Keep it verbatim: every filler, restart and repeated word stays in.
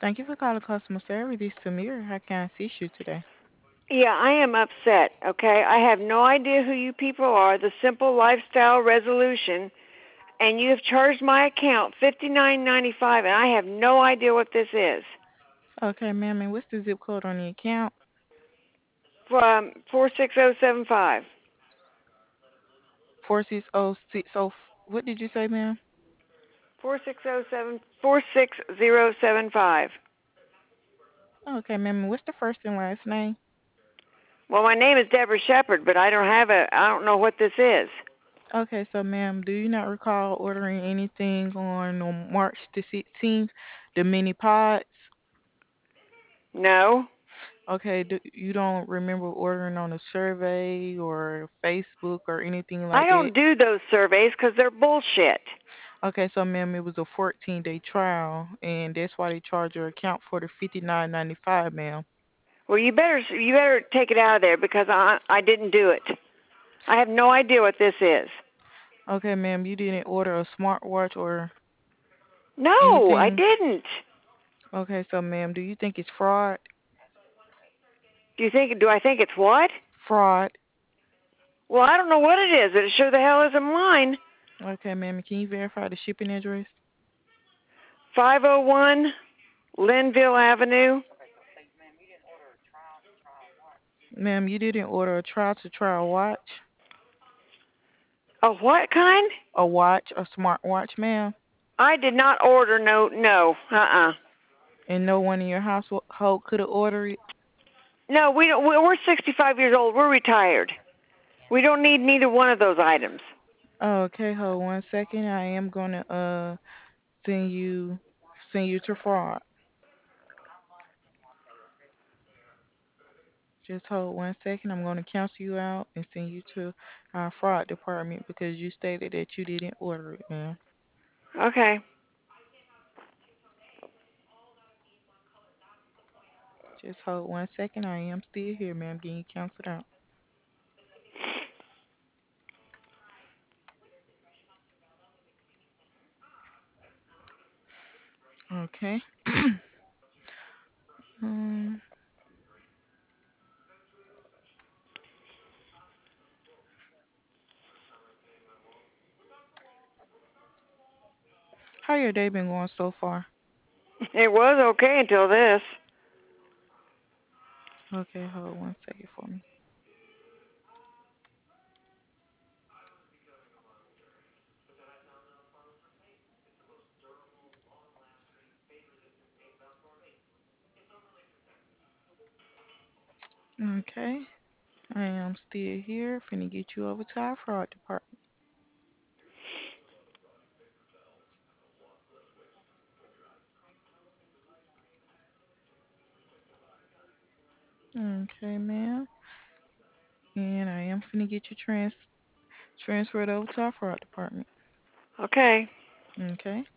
Thank you for calling customer service. This is Samira. How can I assist you today? Yeah, I am upset, okay? I have no idea who you people are, the Simple Lifestyle Resolution, and you have charged my account fifty nine ninety five, and I have no idea what this is. Okay, ma'am, and what's the zip code on the account? From four six zero seven five. Four six zero six zero. What did you say, ma'am? Four six zero seven four six zero seven five. Okay, ma'am, and what's the first and last name? Well, my name is Deborah Shepherd, but I don't have a. I don't know what this is. Okay, so ma'am, do you not recall ordering anything on, on March the sixteenth, the mini pods? No, Okay, do, you don't remember ordering on a survey or Facebook or anything I like that? don't do those surveys because they're bullshit. Okay, so ma'am, it was a fourteen day trial, and that's why they charge your account for the fifty nine ninety five, ma'am. Well, you better you better take it out of there because I I didn't do it. I have no idea what this is. Okay, ma'am, you didn't order a smartwatch or No, I anything? didn't. Okay, so ma'am, do you think it's fraud? Do you think? Do I think it's what? Fraud. Well, I don't know what it is. It sure the hell isn't mine. Okay, ma'am, can you verify the shipping address? five oh one Linville Avenue. Ma'am, you didn't order a trial to trial watch? A what kind? A watch, a smartwatch, ma'am? I did not order. No, no. Uh-uh. And no one in your household could have ordered it? No, we don't. We're sixty-five years old. We're retired. We don't need neither one of those items. Okay, hold one second. I am gonna uh send you send you to fraud. Just hold one second. I'm gonna cancel you out and send you to our fraud department because you stated that you didn't order it, ma'am. Okay. Just hold one second. I am still here, ma'am. Getting you canceled out. Okay. um, how your day been going so far? It was okay until this. Okay, hold one second for me. Okay. I am still here. Finna get you over to our fraud department. Okay, ma'am. And I am finna get you trans transferred over to our fraud department. Okay. Okay.